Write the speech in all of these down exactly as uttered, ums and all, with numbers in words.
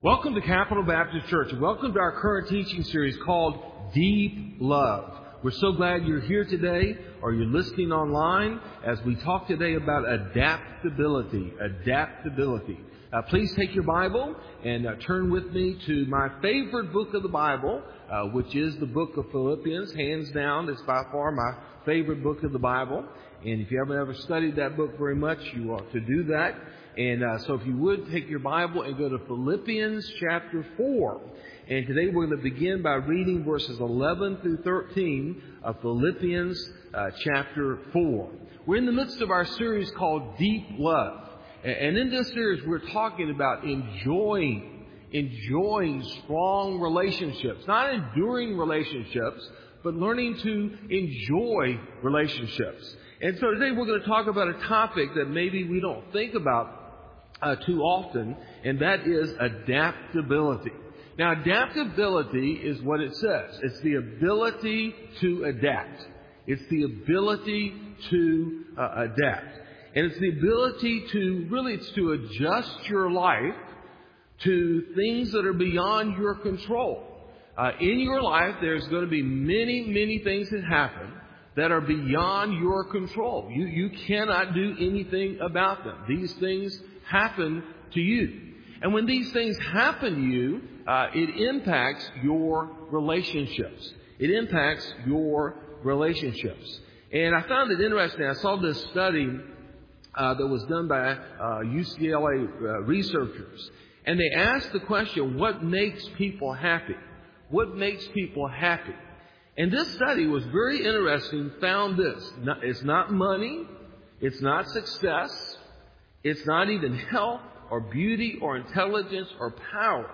Welcome to Capital Baptist Church. Welcome to our current teaching series called Deep Love. We're so glad you're here today or you're listening online as we talk today about adaptability. Adaptability. Uh, please take your Bible and uh, turn with me to my favorite book of the Bible, uh, which is the book of Philippians. Hands down, it's by far my favorite book of the Bible. And if you haven't ever studied that book very much, you ought to do that. And uh, so if you would, take your Bible and go to Philippians chapter four. And today we're going to begin by reading verses eleven through thirteen of Philippians uh, chapter four. We're in the midst of our series called Deep Love. And in this series we're talking about enjoying, enjoying strong relationships. Not enduring relationships, but learning to enjoy relationships. And so today we're going to talk about a topic that maybe we don't think about Uh, too often, and that is adaptability. Now, adaptability is what it says. It's the ability to adapt. It's the ability to uh, adapt. And it's the ability to, really, it's to adjust your life to things that are beyond your control. Uh, in your life, there's going to be many, many things that happen that are beyond your control. You, you cannot do anything about them. These things happen to you. And when these things happen to you, uh, it impacts your relationships. It impacts your relationships. And I found it interesting. I saw this study uh, that was done by uh, U C L A uh, researchers. And they asked the question, what makes people happy? What makes people happy? And this study was very interesting, found this. It's not money. It's not success. It's not even health or beauty or intelligence or power.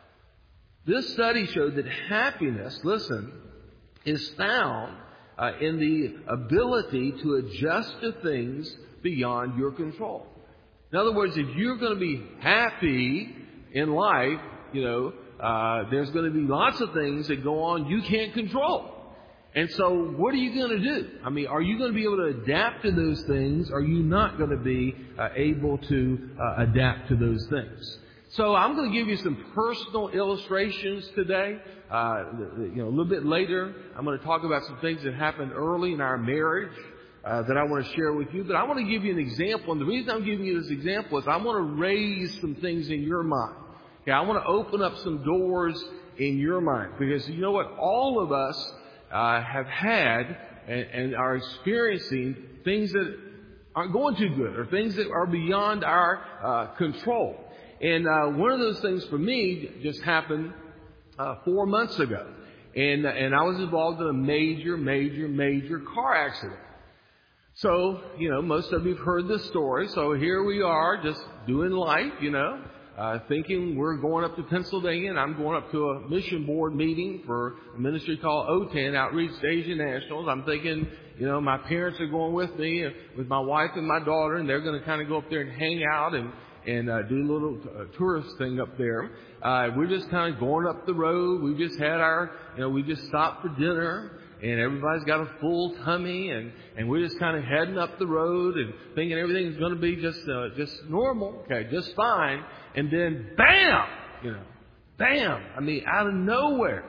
This study showed that happiness, listen, is found uh, in the ability to adjust to things beyond your control. In other words, if you're going to be happy in life, you know, uh, there's going to be lots of things that go on you can't control. And so what are you going to do? I mean, are you going to be able to adapt to those things? Or are you not going to be uh, able to uh, adapt to those things? So I'm going to give you some personal illustrations today. Uh, you know, a little bit later, I'm going to talk about some things that happened early in our marriage uh, that I want to share with you. But I want to give you an example. And the reason I'm giving you this example is I want to raise some things in your mind. Okay, I want to open up some doors in your mind. Because you know what? All of us Uh, have had and, and are experiencing things that aren't going too good or things that are beyond our uh, control. And uh, one of those things for me just happened uh, four months ago. And, and I was involved in a major, major, major car accident. So, you know, most of you have heard this story. So here we are just doing life, you know. Uh, thinking we're going up to Pennsylvania, and I'm going up to a mission board meeting for a ministry called O T A N, Outreach to Asian Nationals. I'm thinking, you know, my parents are going with me, uh, with my wife and my daughter, and they're going to kind of go up there and hang out and and uh, do a little uh, tourist thing up there. Uh, we're just kind of going up the road. We just had our, you know, we just stopped for dinner. And everybody's got a full tummy, and, and we're just kind of heading up the road and thinking everything's going to be just uh, just normal, okay, just fine. And then, bam, you know, bam. I mean, out of nowhere,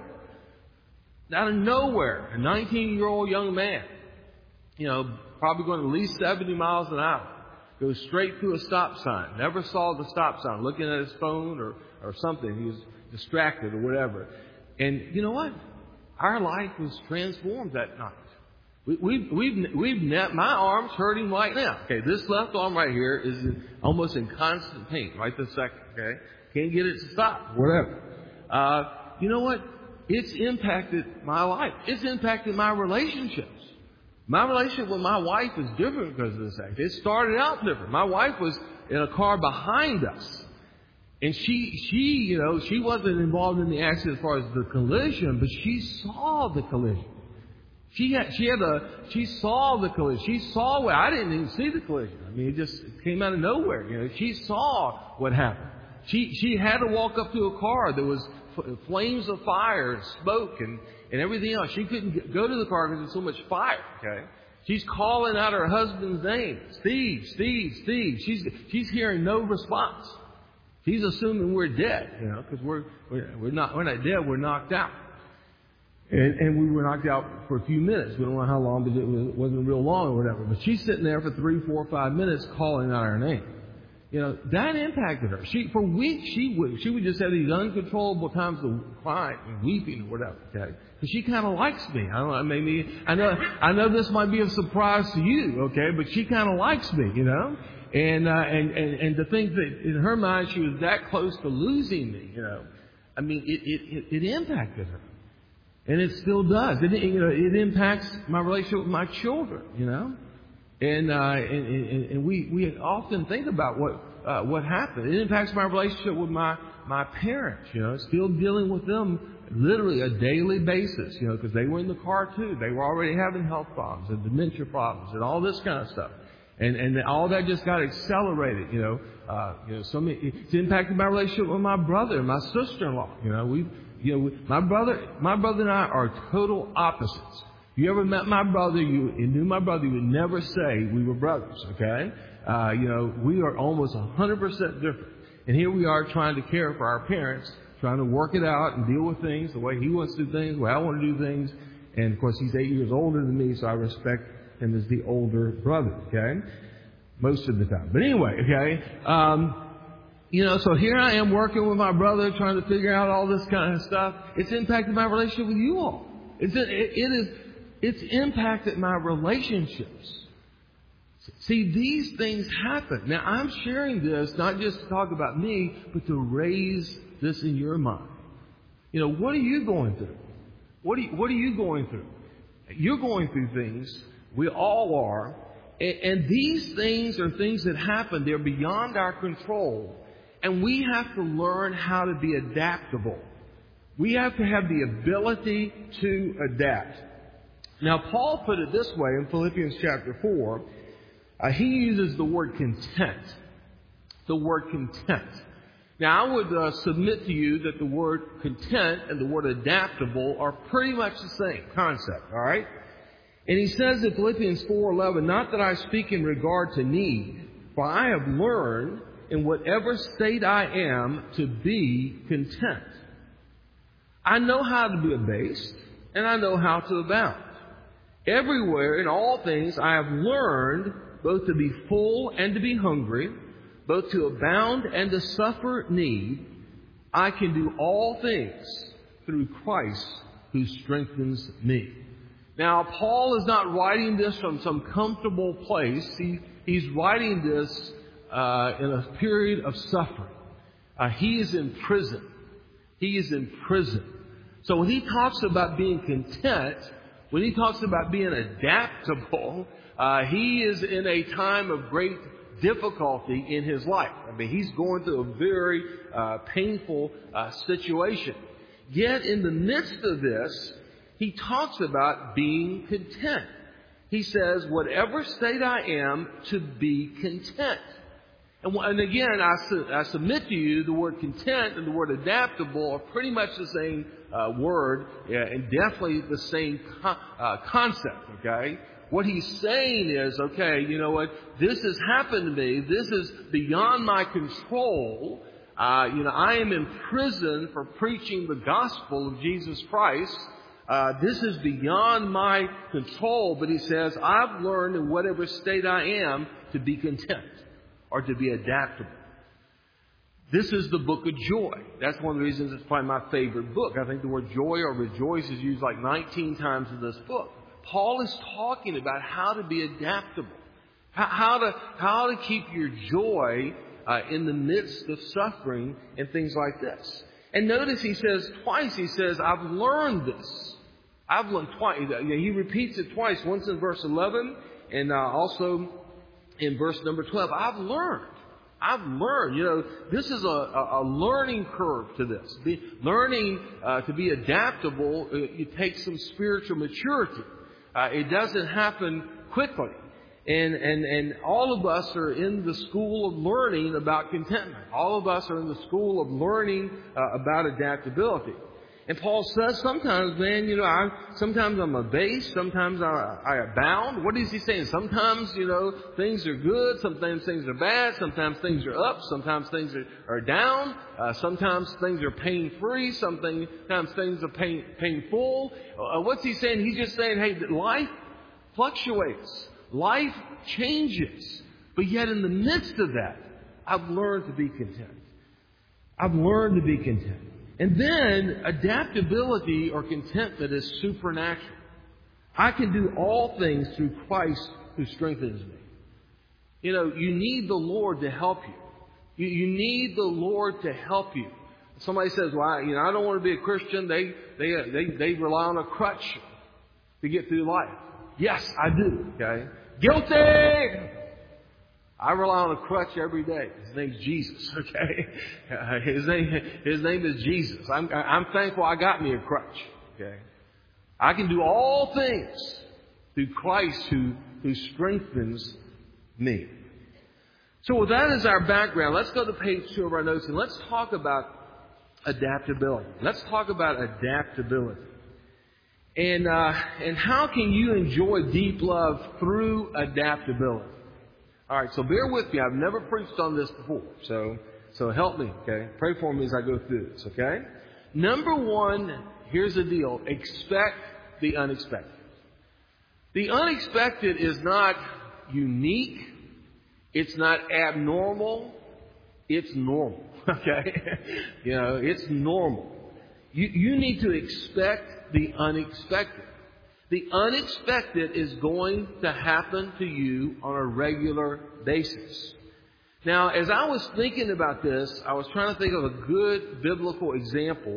out of nowhere, a nineteen-year-old young man, you know, probably going at least seventy miles an hour, goes straight through a stop sign. Never saw the stop sign, looking at his phone or or something. He was distracted or whatever. And you know what? Our life was transformed that night. We, we've, we've, we've, my arm's hurting right now. Okay, this left arm right here is in, almost in constant pain right this second. Okay, can't get it to stop. Whatever. Uh, you know what? It's impacted my life. It's impacted my relationships. My relationship with my wife is different because of this accident. It started out different. My wife was in a car behind us. And she, she, you know, she wasn't involved in the accident as far as the collision, but she saw the collision. She had, she had a, she saw the collision. She saw what, I didn't even see the collision. I mean, it just came out of nowhere, you know. She saw what happened. She, she had to walk up to a car. There was f- flames of fire and smoke and, and everything else. She couldn't get, go to the car because there's so much fire, okay. She's calling out her husband's name. Steve, Steve, Steve. She's, she's hearing no response. She's assuming we're dead, you know, because we're, we're, we're not, we're not dead, we're knocked out. And, and we were knocked out for a few minutes. We don't know how long, but it, was, it wasn't real long or whatever. But she's sitting there for three, four, five minutes calling out our name. You know, that impacted her. She, for weeks, she would, she would just have these uncontrollable times of crying and weeping or whatever, okay? Because she kind of likes me. I don't know, maybe, I know, I know this might be a surprise to you, okay? But she kind of likes me, you know? And, uh, and, and, and to think that in her mind she was that close to losing me, you know, I mean, it, it, it, it impacted her. And it still does. It, you know, it impacts my relationship with my children, you know? And, uh, and, and, and we, we often think about what, uh, what happened. It impacts my relationship with my, my parents, you know, still dealing with them literally a daily basis, you know, because they were in the car too. They were already having health problems and dementia problems and all this kind of stuff. And, and all that just got accelerated, you know, uh, you know, so many, it's impacted my relationship with my brother and my sister-in-law, you know, we, you know, my brother, my brother and I are total opposites. If you ever met my brother, you, you knew my brother, you would never say we were brothers, okay? Uh, you know, we are almost one hundred percent different. And here we are trying to care for our parents, trying to work it out and deal with things the way he wants to do things, the way I want to do things. And of course, he's eight years older than me, so I respect him as the older brother, okay? Most of the time. But anyway, okay? Um, you know, so here I am working with my brother, trying to figure out all this kind of stuff. It's impacted my relationship with you all. It's, it, it is, it's impacted my relationships. See, these things happen. Now, I'm sharing this not just to talk about me, but to raise this in your mind. You know, what are you going through? What are you, what are you going through? You're going through things. We all are. And, and these things are things that happen. They're beyond our control. And we have to learn how to be adaptable. We have to have the ability to adapt. Now, Paul put it this way in Philippians chapter four. Uh, he uses the word content. The word content. Now, I would uh, submit to you that the word content and the word adaptable are pretty much the same concept, all right? And he says in Philippians four eleven, not that I speak in regard to need, for I have learned in whatever state I am to be content. I know how to be abased, and I know how to abound. Everywhere in all things I have learned both to be full and to be hungry, both to abound and to suffer need. I can do all things through Christ who strengthens me. Now, Paul is not writing this from some comfortable place. He, he's writing this uh, in a period of suffering. Uh, he is in prison. He is in prison. So when he talks about being content, when he talks about being adaptable, uh, he is in a time of great difficulty in his life. I mean, he's going through a very uh, painful uh, situation. Yet in the midst of this, he talks about being content. He says, whatever state I am, to be content. And, and again, I, su- I submit to you, the word content and the word adaptable are pretty much the same uh, word, yeah, and definitely the same co- uh, concept, okay? What he's saying is, okay, you know what, this has happened to me, this is beyond my control. Uh, you know, I am in prison for preaching the gospel of Jesus Christ. Uh, this is beyond my control, but he says, I've learned in whatever state I am to be content or to be adaptable. This is the book of joy. That's one of the reasons it's probably my favorite book. I think the word joy or rejoice is used like nineteen times in this book. Paul is talking about how to be adaptable, how, how to how to keep your joy uh, in the midst of suffering and things like this. And notice he says twice, he says, I've learned this. I've learned twice. He repeats it twice, once in verse eleven and uh, also in verse number twelve. I've learned. I've learned. You know, this is a, a, a learning curve to this. Be, learning uh, to be adaptable, it, it takes some spiritual maturity. Uh, it doesn't happen quickly. And, and, and all of us are in the school of learning about contentment. All of us are in the school of learning uh, about adaptability. And Paul says sometimes, man, you know, I, sometimes I'm abased, sometimes I, I abound. What is he saying? Sometimes, you know, things are good, sometimes things are bad, sometimes things are up, sometimes things are, are down, uh, sometimes things are pain-free, sometimes things are pain, painful. Uh, what's he saying? He's just saying, hey, that life fluctuates. Life changes. But yet in the midst of that, I've learned to be content. I've learned to be content. And then adaptability or contentment is supernatural. I can do all things through Christ who strengthens me. You know, you need the Lord to help you. You, you need the Lord to help you. Somebody says, well, I, you know, I don't want to be a Christian. They, they, they, they rely on a crutch to get through life. Yes, I do. Okay. Guilty! I rely on a crutch every day. His name's Jesus, okay? Uh, his name, his name is Jesus. I'm, I'm thankful I got me a crutch, okay? I can do all things through Christ who, who strengthens me. So with that as our background, let's go to page two of our notes and let's talk about adaptability. Let's talk about adaptability. And, uh, and how can you enjoy deep love through adaptability? All right, so bear with me. I've never preached on this before, so so help me, okay? Pray for me as I go through this, okay? Number one, here's the deal. Expect the unexpected. The unexpected is not unique. It's not abnormal. It's normal, okay? You know, it's normal. You, you need to expect the unexpected. The unexpected is going to happen to you on a regular basis. Now, as I was thinking about this, I was trying to think of a good biblical example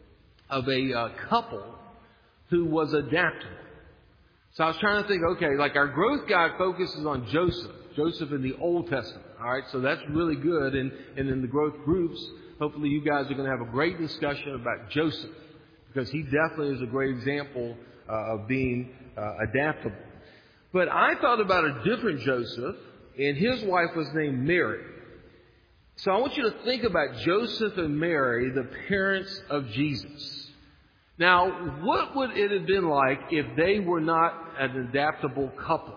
of a uh, couple who was adaptable. So I was trying to think, okay, like our growth guide focuses on Joseph, Joseph in the Old Testament. All right, so that's really good. And, and in the growth groups, hopefully you guys are going to have a great discussion about Joseph, because he definitely is a great example Uh, of being uh, adaptable. But I thought about a different Joseph, and his wife was named Mary. So I want you to think about Joseph and Mary, the parents of Jesus. Now, what would it have been like if they were not an adaptable couple?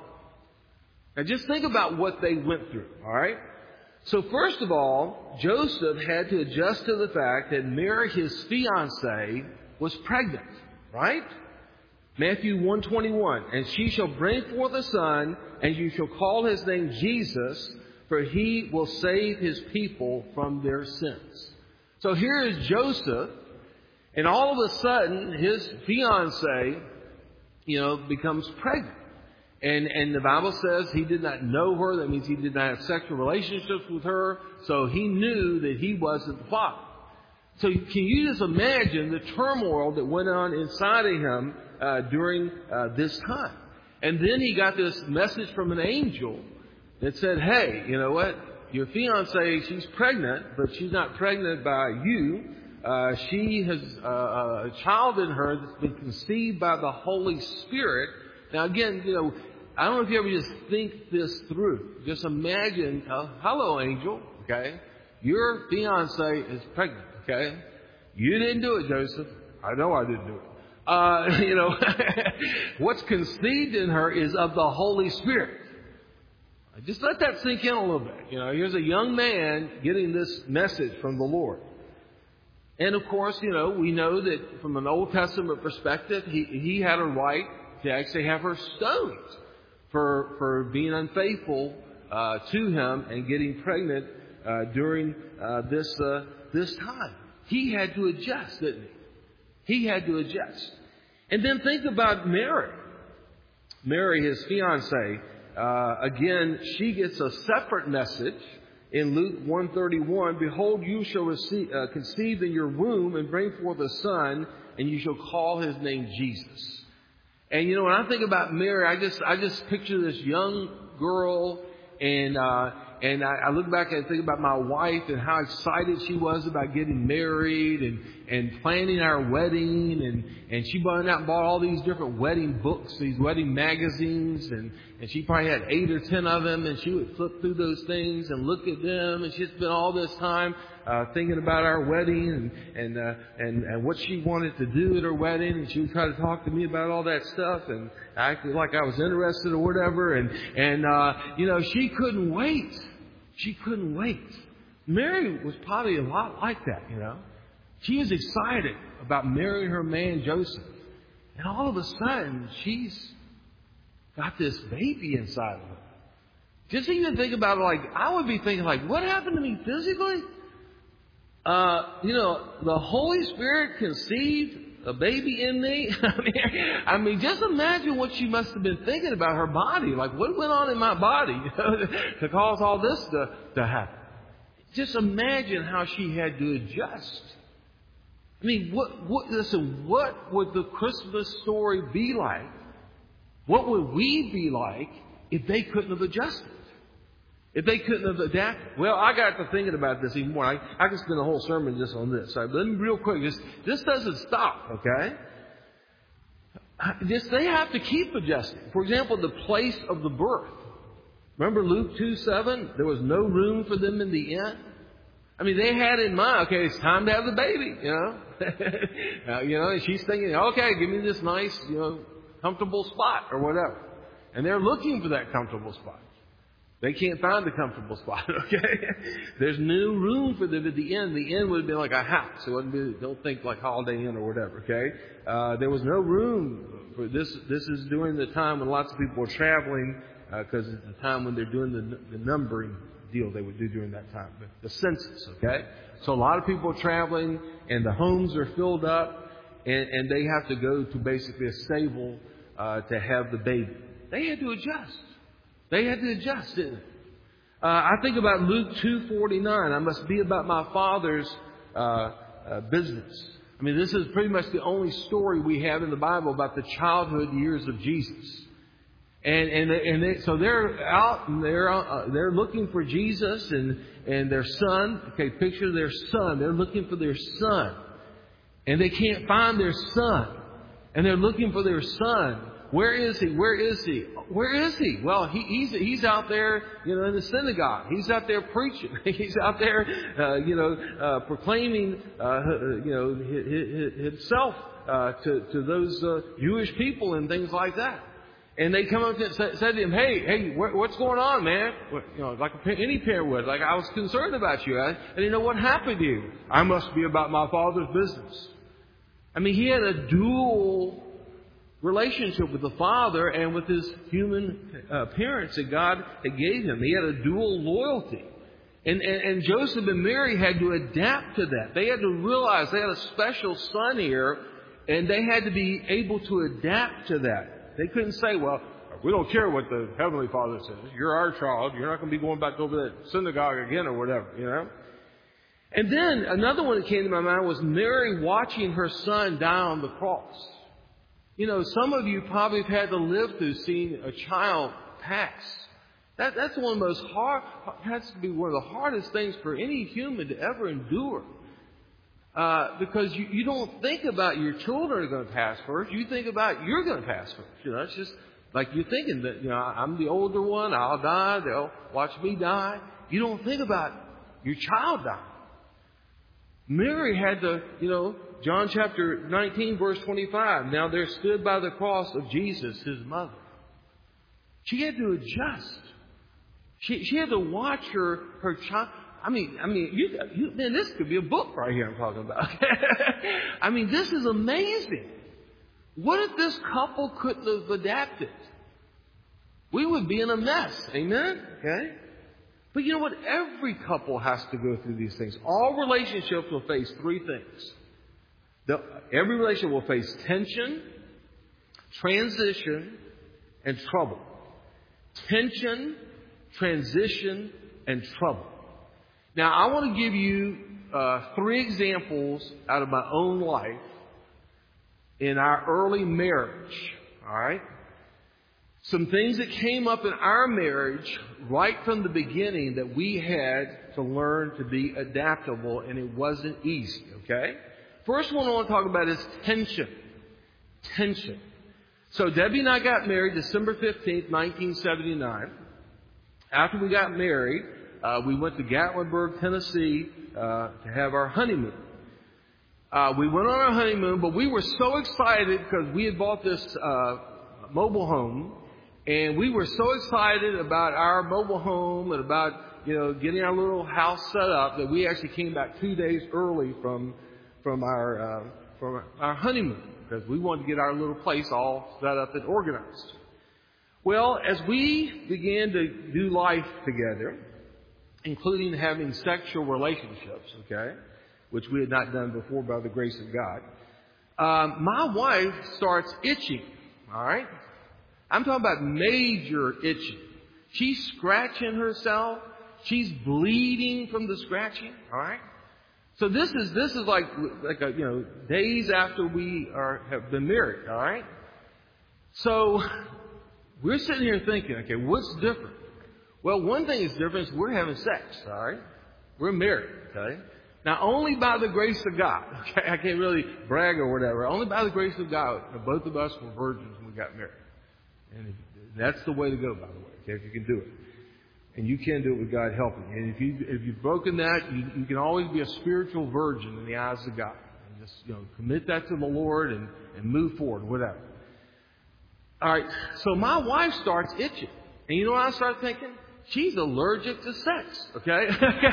Now, just think about what they went through, all right? So first of all, Joseph had to adjust to the fact that Mary, his fiancée, was pregnant, right? Matthew one twenty-one, and she shall bring forth a son, and you shall call his name Jesus, for he will save his people from their sins. So here is Joseph, and all of a sudden his fiancée, you know, becomes pregnant. And, and the Bible says he did not know her. That means he did not have sexual relationships with her. So he knew that he wasn't the father. So can you just imagine the turmoil that went on inside of him uh, during uh, this time? And then he got this message from an angel that said, hey, you know what? Your fiancée, she's pregnant, but she's not pregnant by you. Uh, she has uh, a child in her that's been conceived by the Holy Spirit. Now, again, you know, I don't know if you ever just think this through. Just imagine, uh, hello, angel, okay? Your fiancée is pregnant, okay? You didn't do it, Joseph. I know I didn't do it. Uh, you know, what's conceived in her is of the Holy Spirit. Just let that sink in a little bit. You know, here's a young man getting this message from the Lord. And of course, you know, we know that from an Old Testament perspective, he, he had a right to actually have her stoned for, for being unfaithful uh, to him and getting pregnant uh, during uh, this, uh, this time. He had to adjust, didn't he? He had to adjust. And then think about Mary. Mary, his fiancée, uh, again, she gets a separate message in Luke one thirty-one. Behold, you shall receive, uh, conceive in your womb and bring forth a son, and you shall call his name Jesus. And you know, when I think about Mary, I just I just picture this young girl, and uh, and I, I look back and think about my wife and how excited she was about getting married and, and planning our wedding, and, and she went out and bought all these different wedding books, these wedding magazines, and, and she probably had eight or ten of them, and she would flip through those things and look at them, and she spent all this time uh, thinking about our wedding and and, uh, and and what she wanted to do at her wedding, and she would try to talk to me about all that stuff, and I acted like I was interested or whatever, and and uh, you know, she couldn't wait. She couldn't wait. Mary was probably a lot like that, you know. She was excited about marrying her man Joseph, and all of a sudden she's got this baby inside of her. Just even think about it, like, I would be thinking, like, what happened to me physically? Uh, you know, the Holy Spirit conceived a baby in me. I mean, I mean, just imagine what she must have been thinking about her body. Like, what went on in my body to cause all this to, to happen? Just imagine how she had to adjust. I mean, what, what, listen, what would the Christmas story be like? What would we be like if they couldn't have adjusted? If they couldn't have adapted? Well, I got to thinking about this even more. I, I could spend a whole sermon just on this. Right? But let me real quick. This, this doesn't stop, okay? Just, they have to keep adjusting. For example, the place of the birth. Remember Luke two seven? There was no room for them in the inn. I mean, they had in mind, okay, it's time to have the baby, you know. uh, you know, and she's thinking, okay, give me this nice, you know, comfortable spot or whatever. And they're looking for that comfortable spot. They can't find the comfortable spot, okay? There's no room for them at the inn. The inn would have been like a house. It wouldn't be, don't think like Holiday Inn or whatever, okay? Uh, there was no room for this. This is during the time when lots of people were traveling, because uh, it's the time when they're doing the, the numbering deal they would do during that time, the census, okay? So a lot of people are traveling, and the homes are filled up, and, and they have to go to basically a stable uh, to have the baby. They had to adjust. They had to adjust, didn't they? Uh, I think about Luke two forty-nine. I must be about my Father's uh, uh, business. I mean, this is pretty much the only story we have in the Bible about the childhood years of Jesus. And and and they, so they're out and they're uh, they're looking for Jesus and and their son. Okay, picture their son. They're looking for their son, and they can't find their son, and they're looking for their son. Where is he? Where is he? Where is he? Well, he, he's he's out there, you know, in the synagogue. He's out there preaching. He's out there, uh, you know, uh, proclaiming, uh, you know, himself uh, to to those uh, Jewish people and things like that. And they come up and said to him, "Hey, hey, what's going on, man?" You know, like any parent would. Like, I was concerned about you. I didn't know what happened to you. I must be about my Father's business. I mean, he had a dual relationship with the Father and with his human uh, parents that God had gave him. He had a dual loyalty. And, and, and Joseph and Mary had to adapt to that. They had to realize they had a special son here, and they had to be able to adapt to that. They couldn't say, well, we don't care what the Heavenly Father says. You're our child. You're not going to be going back over that synagogue again or whatever, you know. And then another one that came to my mind was Mary watching her son die on the cross. You know, some of you probably have had to live through seeing a child pass. That, that's one of the most hard, has to be one of the hardest things for any human to ever endure. Uh, because you, you don't think about your children are going to pass first. You think about you're going to pass first. You know, it's just like you're thinking that, you know, I'm the older one. I'll die. They'll watch me die. You don't think about your child dying. Mary had to, you know, John chapter nineteen, verse twenty-five. Now there stood by the cross of Jesus, his mother. She had to adjust. She, she had to watch her, her child. I mean, I mean, you, you, man, this could be a book right here I'm talking about. I mean, this is amazing. What if this couple couldn't have adapted? We would be in a mess. Amen? Okay? But you know what? Every couple has to go through these things. All relationships will face three things. The, every relationship will face tension, transition, and trouble. Tension, transition, and trouble. Now, I want to give you uh, three examples out of my own life in our early marriage. All right? Some things that came up in our marriage right from the beginning that we had to learn to be adaptable, and it wasn't easy, okay? First one I want to talk about is tension. Tension. So Debbie and I got married December fifteenth, nineteen seventy-nine. After we got married, uh, we went to Gatlinburg, Tennessee uh, to have our honeymoon. Uh, we went on our honeymoon, but we were so excited because we had bought this uh, mobile home, and we were so excited about our mobile home and about, you know, getting our little house set up that we actually came back two days early from from our uh, from our honeymoon because we wanted to get our little place all set up and organized. Well, as we began to do life together, including having sexual relationships, okay, which we had not done before by the grace of God, um, my wife starts itching, all right? I'm talking about major itching. She's scratching herself. She's bleeding from the scratching, all right? So this is this is like like a, you know, days after we are have been married, all right? So we're sitting here thinking, okay, what's different? Well, one thing that's different is we're having sex, all right? We're married, okay? Now, only by the grace of God, okay? I can't really brag or whatever. Only by the grace of God, both of us were virgins when we got married. And if, that's the way to go, by the way, okay, if you can do it. And you can do it with God helping you. And if, you, if you've broken that, you, you can always be a spiritual virgin in the eyes of God. And just, you know, commit that to the Lord and, and move forward, whatever. All right, so my wife starts itching. And you know what I start thinking? She's allergic to sex, okay?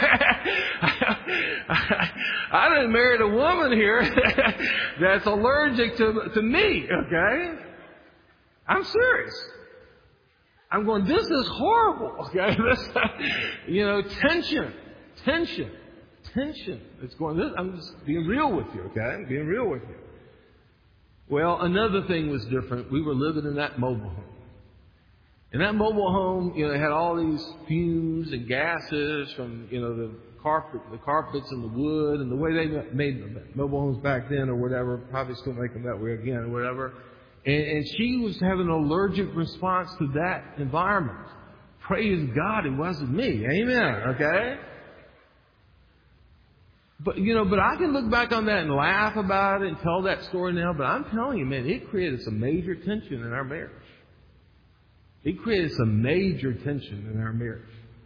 I done married a woman here that's allergic to, to me, okay? I'm serious. I'm going, this is horrible, okay? This, you know, tension, tension, tension. It's going, this, I'm just being real with you, okay? I'm being real with you. Well, another thing was different. We were living in that mobile home. And that mobile home, you know, had all these fumes and gases from, you know, the carpet, the carpets and the wood and the way they made mobile homes back then or whatever. Probably still make them that way again or whatever. And, and she was having an allergic response to that environment. Praise God, it wasn't me. Amen. Okay? But, you know, but I can look back on that and laugh about it and tell that story now. But I'm telling you, man, it created some major tension in our marriage. It created some major tension in our marriage.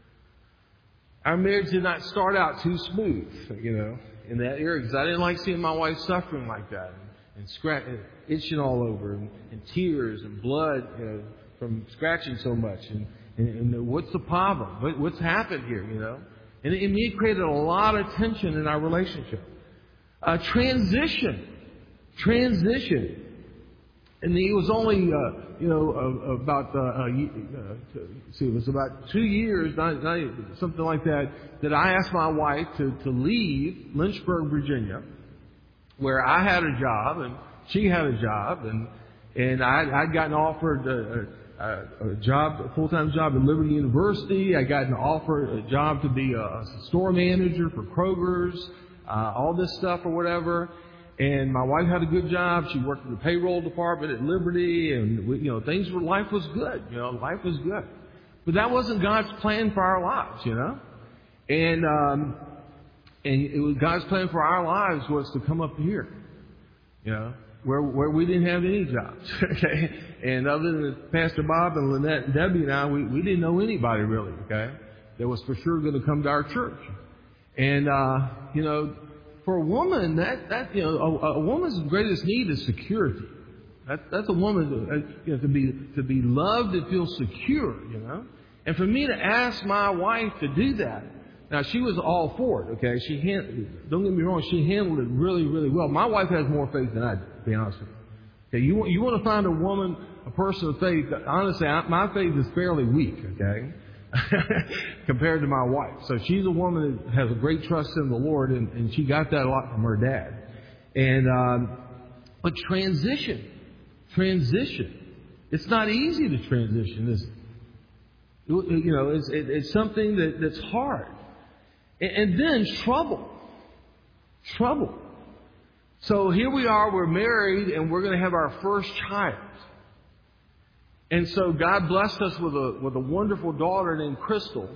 Our marriage did not start out too smooth, you know, in that area. Because I didn't like seeing my wife suffering like that. And, and, scratch, and itching all over. And, and tears and blood, you know, from scratching so much. And, and, and what's the problem? What, what's happened here, you know? And it, it created a lot of tension in our relationship. Uh, transition. Transition. And it was only, uh, you know, uh, about, uh, uh, see, it was about two years, not, not, something like that, that I asked my wife to, to leave Lynchburg, Virginia, where I had a job and she had a job, and and I, I'd gotten offered a, a, a job, a full-time job at Liberty University. I got an offer, a job to be a, a store manager for Kroger's, uh, all this stuff or whatever. And my wife had a good job. She worked in the payroll department at Liberty, and we, you know, things were, life was good. You know, life was good. But that wasn't God's plan for our lives, you know. And um, and it was God's plan for our lives was to come up here, you know, where where we didn't have any jobs, okay. And other than Pastor Bob and Lynette and Debbie and I, we we didn't know anybody really, okay, that was for sure going to come to our church. And uh, you know. For a woman, that, that you know, a, a woman's greatest need is security. That, that's a woman to, you know, to be to be loved and feel secure, you know. And for me to ask my wife to do that, now she was all for it. Okay, she hand, don't get me wrong, she handled it really, really well. My wife has more faith than I do, to be honest with you. Okay, you you want to find a woman, a person of faith. Honestly, I, my faith is fairly weak. Okay. Compared to my wife. So she's a woman that has a great trust in the Lord, and, and she got that a lot from her dad. And um, but transition, transition, it's not easy to transition, is it? You know, it's, it, it's something that, that's hard. And, and then trouble, trouble. So here we are, we're married, and we're going to have our first child. And so God blessed us with a with a wonderful daughter named Crystal.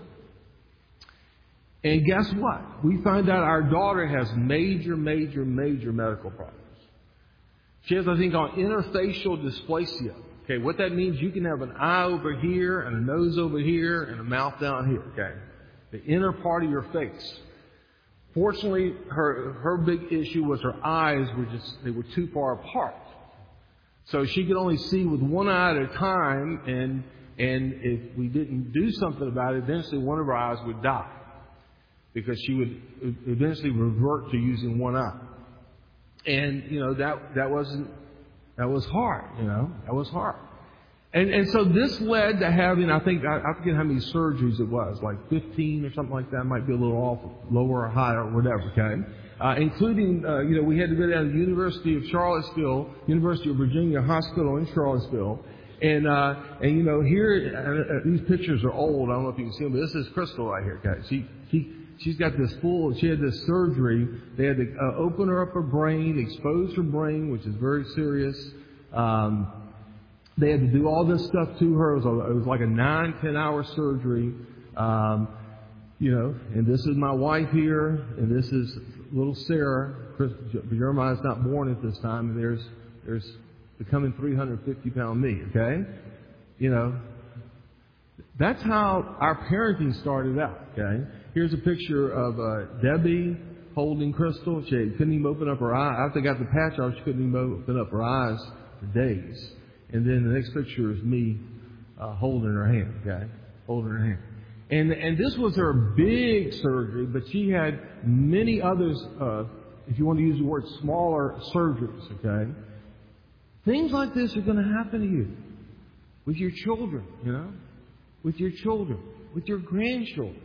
And guess what? We find out our daughter has major, major, major medical problems. She has, I think, on interfacial dysplasia. Okay, what that means, you can have an eye over here and a nose over here and a mouth down here. Okay, the inner part of your face. Fortunately, her her big issue was her eyes were just, they were too far apart. So she could only see with one eye at a time, and and if we didn't do something about it, eventually one of her eyes would die, because she would eventually revert to using one eye. And, you know, that that wasn't, that was hard, you know, that was hard. And and so this led to having, I think, I, I forget how many surgeries it was, like fifteen or something like that. Might be a little off, lower or higher or whatever, okay? Uh, including, uh, you know, we had to go down to the University of Charlottesville, University of Virginia Hospital in Charlottesville. And, uh, and you know, here, uh, uh, these pictures are old. I don't know if you can see them, but this is Crystal right here, guys. She, she, she's got this full, she had this surgery. They had to uh, open her up her brain, expose her brain, which is very serious. Um, They had to do all this stuff to her. It was, a, it was like a nine, ten hour surgery. Um, you know, and this is my wife here, and this is little Sarah. Chris, Jeremiah's not born at this time, and there's, there's becoming three hundred fifty pound me, okay? You know, that's how our parenting started out, okay? Here's a picture of uh, Debbie holding Crystal. She couldn't even open up her eye. After they got the patch off, she couldn't even open up her eyes for days. And then the next picture is me uh, holding her hand, okay? Holding her hand. And and this was her big surgery, but she had many others, uh, if you want to use the word, smaller surgeries, okay? Things like this are going to happen to you with your children, you know? With your children, with your grandchildren.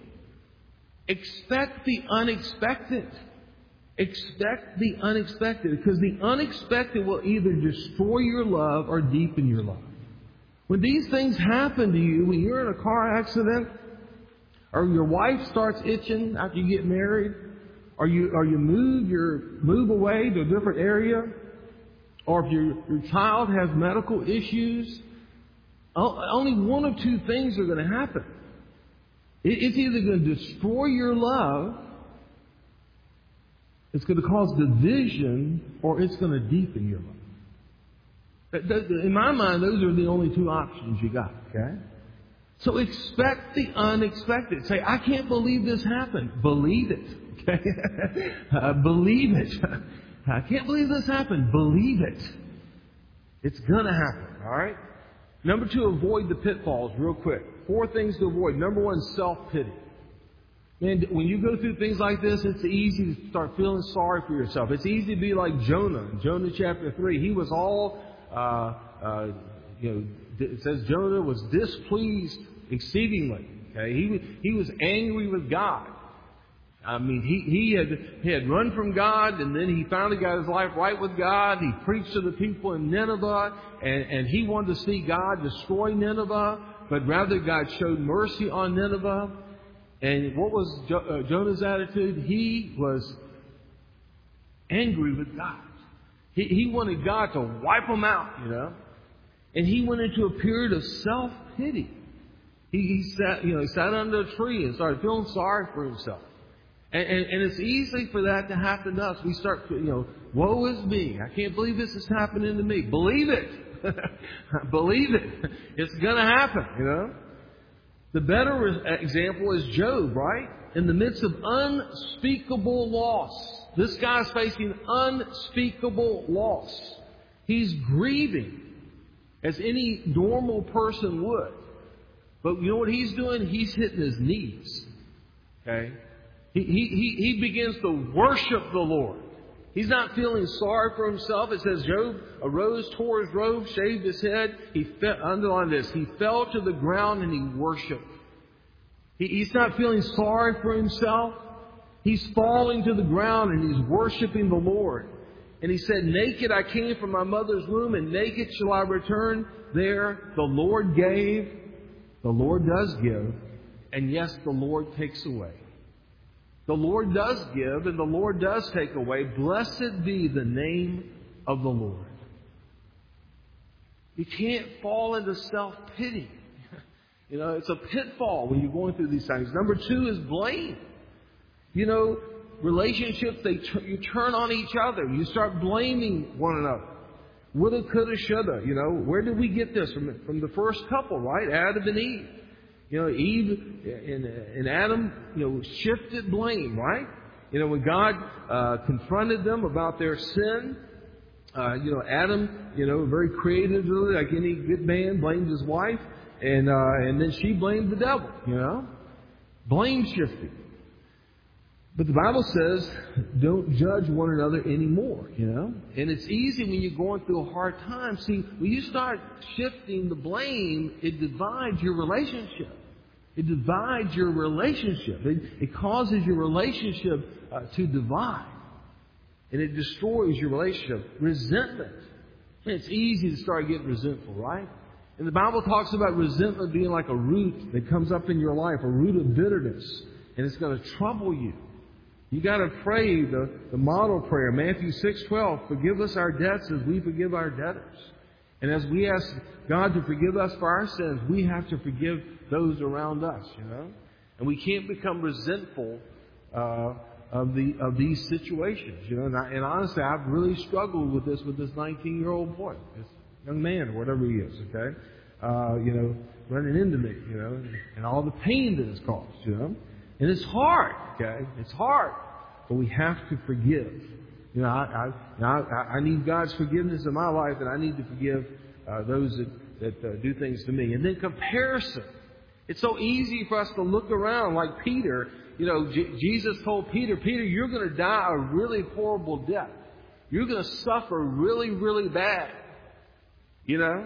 Expect the unexpected. Expect the unexpected, because the unexpected will either destroy your love or deepen your love. When these things happen to you, when you're in a car accident, or your wife starts itching after you get married, or you or you move your move away to a different area, or if your your child has medical issues, only one of two things are going to happen. It's either going to destroy your love, it's going to cause division, or it's going to deepen your love. In my mind, those are the only two options you got, okay? So expect the unexpected. Say, I can't believe this happened. Believe it, okay? uh, believe it. I can't believe this happened. Believe it. It's going to happen, all right? Number two, avoid the pitfalls real quick. Four things to avoid. Number one, self-pity. Man, when you go through things like this, it's easy to start feeling sorry for yourself. It's easy to be like Jonah. In Jonah chapter three, he was all, uh, uh, you know, it says Jonah was displeased exceedingly. Okay? He, he was angry with God. I mean, he, he had he had run from God, and then he finally got his life right with God. He preached to the people in Nineveh, and, and he wanted to see God destroy Nineveh, but rather God showed mercy on Nineveh. And what was jo- uh, Jonah's attitude? He was angry with God. He, he wanted God to wipe him out, you know. And he went into a period of self-pity. He, he sat, you know, he sat under a tree and started feeling sorry for himself. And, and, and it's easy for that to happen to us. We start, you know, woe is me. I can't believe this is happening to me. Believe it. Believe it. It's going to happen, you know. The better example is Job, right? In the midst of unspeakable loss. This guy's facing unspeakable loss. He's grieving as any normal person would. But you know what he's doing? He's hitting his knees. Okay? He, he, he begins to worship the Lord. He's not feeling sorry for himself. It says Job arose, tore his robe, shaved his head. He fell, underline this, he fell to the ground and he worshiped. He, he's not feeling sorry for himself. He's falling to the ground and he's worshiping the Lord. And he said, naked I came from my mother's womb, and naked shall I return there. The Lord gave, the Lord does give, and yes, the Lord takes away. The Lord does give, and the Lord does take away. Blessed be the name of the Lord. You can't fall into self-pity. You know, it's a pitfall when you're going through these things. Number two is blame. You know, relationships, they t- you turn on each other. You start blaming one another. Woulda, coulda, shoulda. You know, where did we get this? From, from the first couple, right? Adam and Eve. You know, Eve and, and Adam, you know, shifted blame, right? You know, when God uh, confronted them about their sin, uh, you know, Adam, you know, very creatively, like any good man, blamed his wife, and uh, and then she blamed the devil. You know, blame shifting. But the Bible says, don't judge one another anymore, you know. And it's easy when you're going through a hard time. See, when you start shifting the blame, it divides your relationship. It divides your relationship. It, it causes your relationship uh, to divide. And it destroys your relationship. Resentment. It's easy to start getting resentful, right? And the Bible talks about resentment being like a root that comes up in your life, a root of bitterness. And it's going to trouble you. You got to pray the, the model prayer, Matthew six twelve, forgive us our debts as we forgive our debtors. And as we ask God to forgive us for our sins, we have to forgive those around us, you know. And we can't become resentful uh, of the of these situations, you know. And, I, and honestly, I've really struggled with this with this nineteen-year-old boy, this young man or whatever he is, okay. Uh, you know, running into me, you know, and, and all the pain that it's caused, you know. And it's hard, okay? It's hard. But we have to forgive. You know, I, I, I, I need God's forgiveness in my life, and I need to forgive uh, those that, that uh, do things to me. And then comparison. It's so easy for us to look around like Peter. You know, J- Jesus told Peter, Peter, you're going to die a really horrible death. You're going to suffer really, really bad. You know?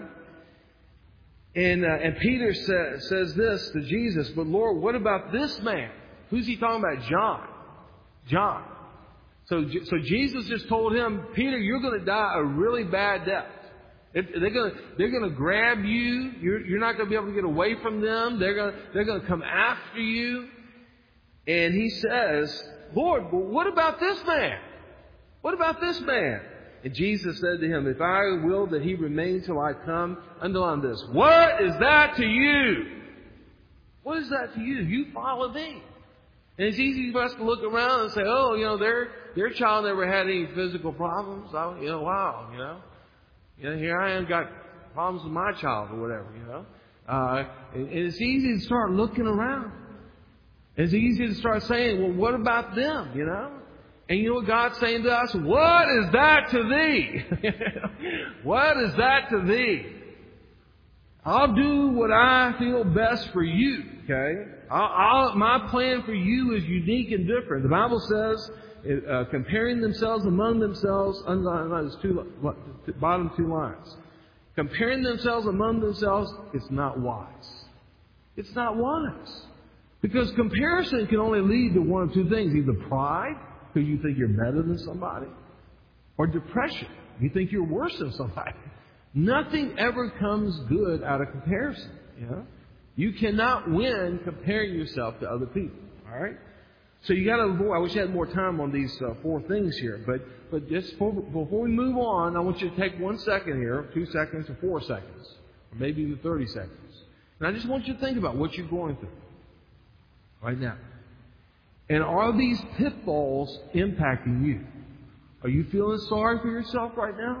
And uh, and Peter sa- says this to Jesus, but Lord, what about this man? Who's he talking about? John. John. So, so Jesus just told him, Peter, you're going to die a really bad death. If they're going to, they're going to grab you. You're, you're not going to be able to get away from them. They're going to, they're going to come after you. And he says, Lord, well, what about this man? What about this man? And Jesus said to him, if I will that he remain till I come, underline this. What is that to you? What is that to you? You follow me. And it's easy for us to look around and say, oh, you know, their their child never had any physical problems. I, you know, wow, you know. You know, here I am got problems with my child or whatever, you know. Uh, and, and it's easy to start looking around. It's easy to start saying, well, what about them, you know? And you know what God's saying to us? What is that to thee? What is that to thee? I'll do what I feel best for you, okay? I'll, I'll, my plan for you is unique and different. The Bible says, uh, comparing themselves among themselves, underline those two, bottom two lines. Comparing themselves among themselves is not wise. It's not wise. Because comparison can only lead to one of two things. Either pride, because you think you're better than somebody, or depression. You think you're worse than somebody. Nothing ever comes good out of comparison. You know? You cannot win comparing yourself to other people. All right? So you got to avoid. I wish I had more time on these uh, four things here, but but just before, before we move on, I want you to take one second here, two seconds, or four seconds, or maybe even thirty seconds, and I just want you to think about what you're going through right now. And are these pitfalls impacting you? Are you feeling sorry for yourself right now?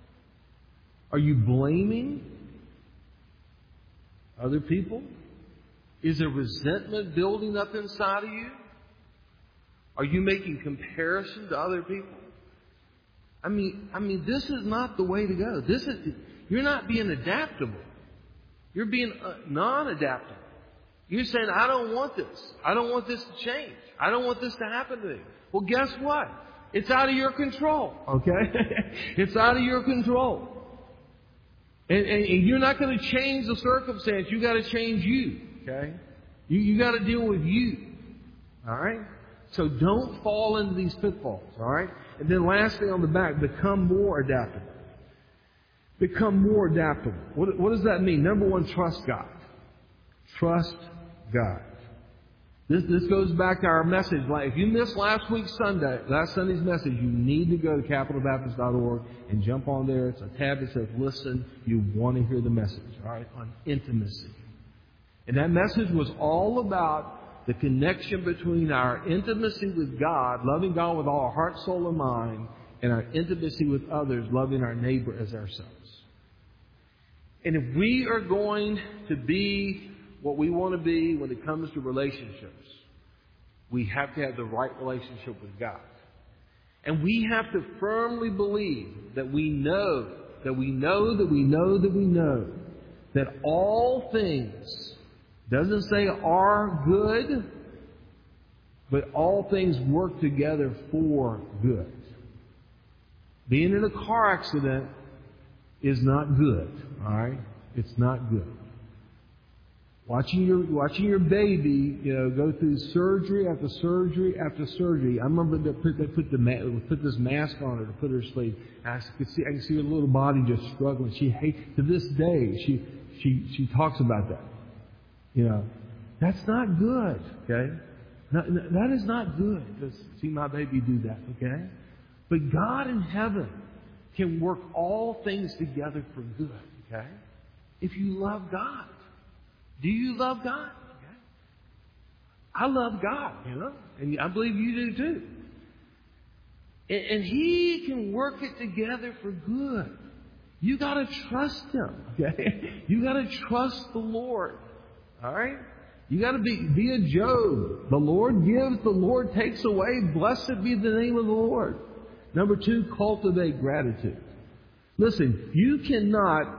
Are you blaming other people? Is there resentment building up inside of you? Are you making comparison to other people? I mean, I mean, this is not the way to go. This is you're not being adaptable. You're being uh, non-adaptable. You're saying, I don't want this. I don't want this to change. I don't want this to happen to me. Well, guess what? It's out of your control. Okay? It's out of your control. And, and, and you're not going to change the circumstance. You got to change you. Okay? You you got to deal with you. All right? So don't fall into these pitfalls. All right? And then lastly on the back, become more adaptable. Become more adaptable. What, what does that mean? Number one, trust God. Trust God. This this goes back to our message. Like if you missed last week's Sunday, last Sunday's message, you need to go to capital baptist dot org and jump on there. It's a tab that says listen. You want to hear the message, all right, on intimacy. And that message was all about the connection between our intimacy with God, loving God with all our heart, soul, and mind, and our intimacy with others, loving our neighbor as ourselves. And if we are going to be what we want to be when it comes to relationships, we have to have the right relationship with God. And we have to firmly believe that we know, that we know, that we know, that we know, that all things, doesn't say are good, but all things work together for good. Being in a car accident is not good, all right? It's not good. Watching your watching your baby, you know, go through surgery after surgery after surgery. I remember they put, they put the put this mask on her to put her to sleep. I could see I can see her little body just struggling. She hates to this day. She she she talks about that. You know, that's not good. Okay, no, no, that is not good to see my baby do that. Okay, but God in heaven can work all things together for good. Okay, if you love God. Do you love God? Okay. I love God, you know, and I believe you do too. And, and He can work it together for good. You got to trust Him, okay? You got to trust the Lord, all right? You got to be be a Job. The Lord gives, the Lord takes away. Blessed be the name of the Lord. Number two, cultivate gratitude. Listen, you cannot.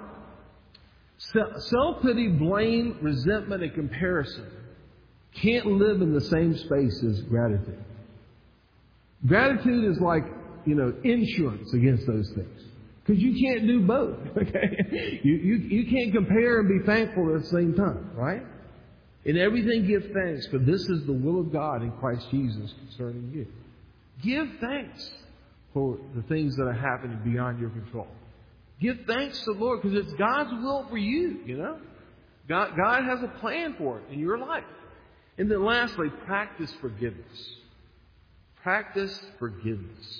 Self-pity, blame, resentment, and comparison can't live in the same space as gratitude. Gratitude is like, you know, insurance against those things. Because you can't do both, okay? You, you, you can't compare and be thankful at the same time, right? In everything give thanks, for this is the will of God in Christ Jesus concerning you. Give thanks for the things that are happening beyond your control. Give thanks to the Lord because it's God's will for you, you know. God, God has a plan for it in your life. And then lastly, practice forgiveness. Practice forgiveness.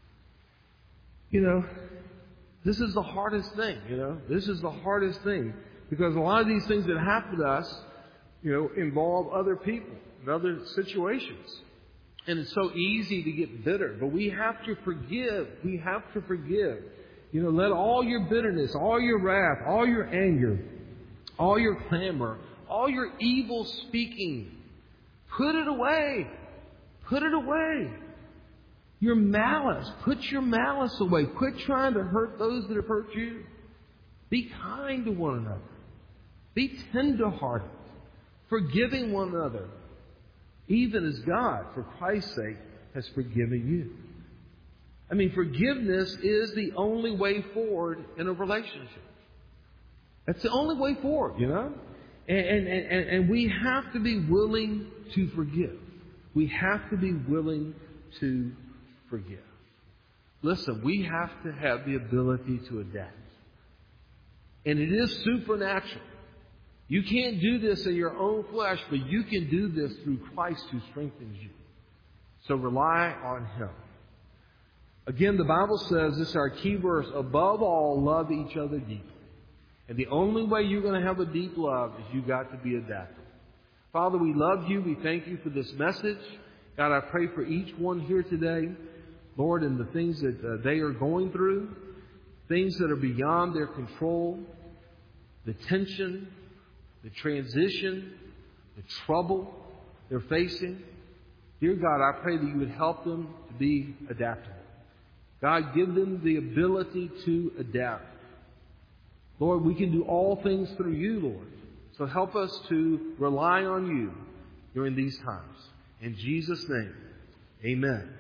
You know, this is the hardest thing, you know. This is the hardest thing because a lot of these things that happen to us, you know, involve other people and other situations. And it's so easy to get bitter, but we have to forgive. We have to forgive. You know, let all your bitterness, all your wrath, all your anger, all your clamor, all your evil speaking, put it away. Put it away. Your malice, put your malice away. Quit trying to hurt those that have hurt you. Be kind to one another. Be tenderhearted, forgiving one another, even as God, for Christ's sake, has forgiven you. I mean, forgiveness is the only way forward in a relationship. That's the only way forward, you know? And, and, and, and we have to be willing to forgive. We have to be willing to forgive. Listen, we have to have the ability to adapt. And it is supernatural. You can't do this in your own flesh, but you can do this through Christ who strengthens you. So rely on Him. Again, the Bible says, this is our key verse, above all, love each other deeply. And the only way you're going to have a deep love is you've got to be adaptable. Father, we love you. We thank you for this message. God, I pray for each one here today, Lord, and the things that uh, they are going through, things that are beyond their control, the tension, the transition, the trouble they're facing. Dear God, I pray that you would help them to be adaptable. God, give them the ability to adapt. Lord, we can do all things through you, Lord. So help us to rely on you during these times. In Jesus' name, amen.